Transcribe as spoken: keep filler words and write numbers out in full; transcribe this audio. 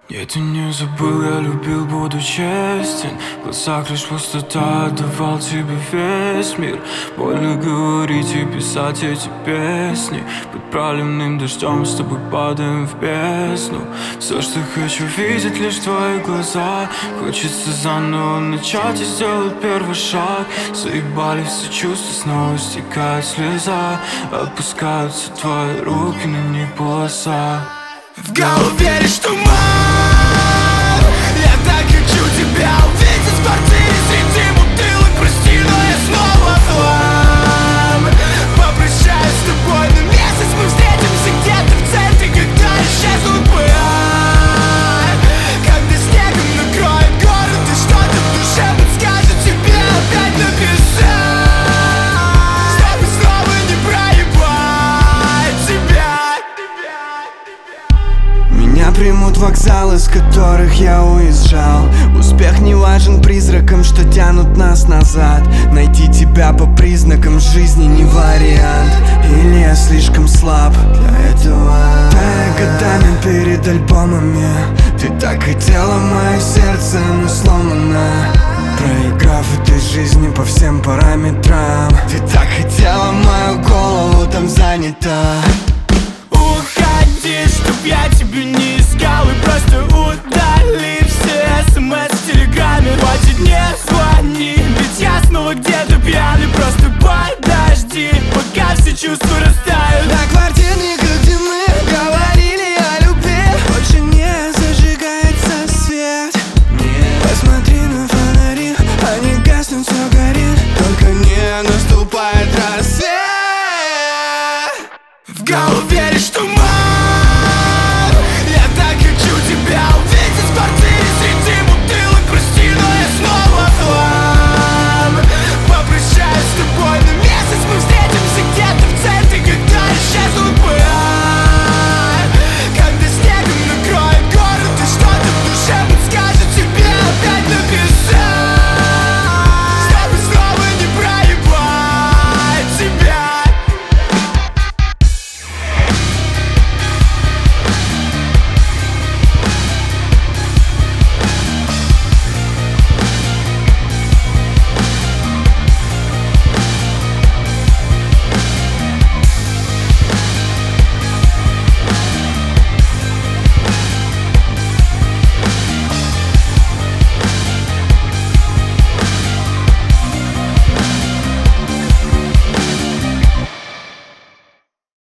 Я тебя не забыл, я любил, буду честен. В глазах лишь пустота, отдавал тебе весь мир. Больно говорить и писать эти песни. Под проливным дождем с тобой падаем в бездну. Все, что хочу видеть, лишь твои глаза. Хочется заново начать и сделать первый шаг. Заебали все чувства, снова стекает слеза. Отпускаются твои руки, на них полоса. В голове лишь туман. Я так хочу тебя увидеть в квартире среди бутылок. Прости, но я снова хлам. Попрощаюсь с тобой на месяц. Мы встретимся где-то в центре, когда исчезнут пыль. Когда снегом накроет город, и что-то в душе подскажет тебе опять написать, чтобы снова не проебать тебя. Меня примут вокзалы, с которых я уезжал. Успех не важен призракам, что тянут нас назад. Найти тебя по признакам жизни не вариант. Или я слишком слаб для этого? Тая годами перед альбомами. Ты так хотела мое сердце, но сломано. Проиграв этой жизни по всем параметрам. Ты так хотела мою голову, там занята. Уходи, чтоб я тебя не искал. И просто удали все смс в телеграме. Хватит, не звони, ведь я снова где-то пьяный. Просто подожди, пока все чувства